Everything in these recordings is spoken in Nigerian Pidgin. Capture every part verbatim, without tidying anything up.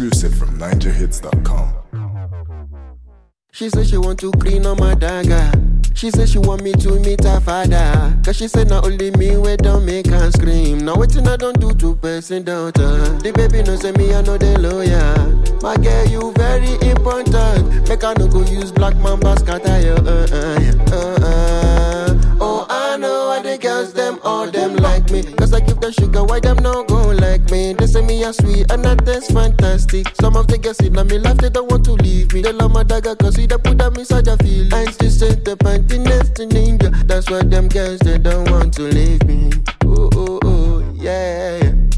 Exclusive from Niger Hits dot com. She said she want to clean on my dagger. She said she want me to meet her father. Cause she said not only me we don't make her scream. Now waiting I don't do to person daughter. The baby no say me I know the lawyer. My girl you very important. Make I no go use black mamba scatter you. Uh, uh, uh, uh. Oh I know why the girls them all them like me. Cause I give them sugar why them no go like me. They say me a sweet and that taste fantastic. Some of the girls in my life they don't want to leave me. They love my dagger cause they put them inside a feel. I just set the panty next to ninja. That's why them girls they don't want to leave me. Oh oh oh yeah.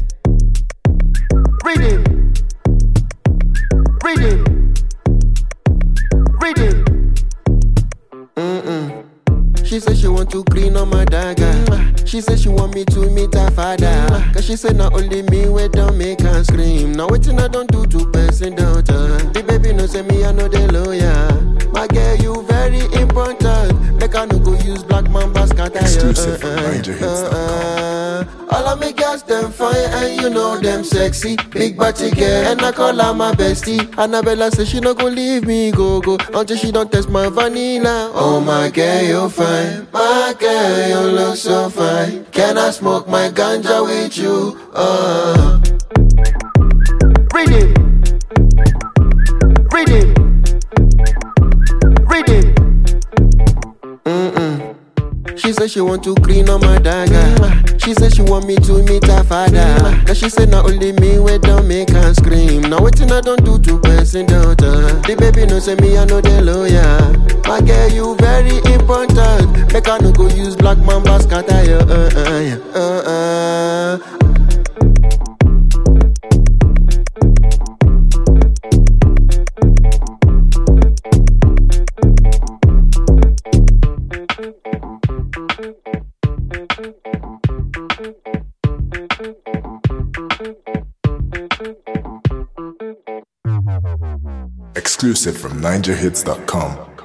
Reading, reading, reading. Mm-mm. She said she want to clean on my dagger. She said she want me to meet her father. Cause she said not only me we don't make her scream. Now waiting I don't do to person daughter. The baby no say me I know the lawyer. My girl you very important. Make I no go use black mamba scatter. Exclusive from Niger Hits dot com. All of me girls them fine and you know them sexy. Big body girl and I call her my bestie. Annabella say she not gonna leave me go go until she don't test my vanilla. Oh my girl you fine, my girl you look so fine. Can I smoke my ganja with you? Uh. Reading, reading, reading. Mm-mm. She said she want to clean on my dagger. She said she want me to meet her father. Cause she said not only me we don't make her scream. Now waiting I don't do to person daughter. The baby no say me I know the lawyer. My girl you very important. Make I no go use black mamba scatter you. Uh uh uh uh. Exclusive from Niger Hits dot com.